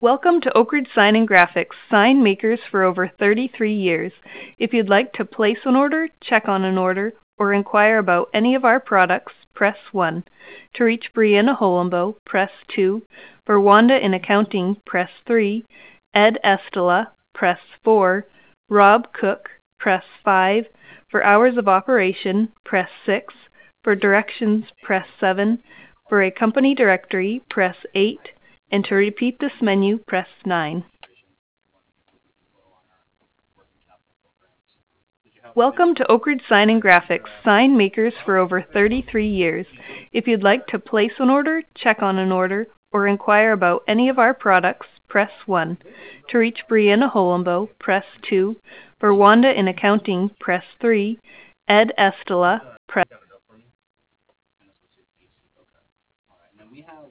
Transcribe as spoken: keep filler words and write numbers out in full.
Welcome to Oak Ridge Sign and Graphics, sign makers for over thirty-three years. If you'd like to place an order, check on an order, or inquire about any of our products, press one. To reach Brianna Holenbow, press two. For Wanda in accounting, press three. Ed Estela, press four. Rob Cook, press five. For hours of operation, press six. For directions, press seven. For a company directory, press eight. And to repeat this menu, press nine. Welcome to Oak Ridge Sign and Graphics, sign makers for over thirty-three years. If you'd like to place an order, check on an order, or inquire about any of our products, press one. To reach Brianna Holenbow, press two. For Wanda in accounting, press three. Ed Estela,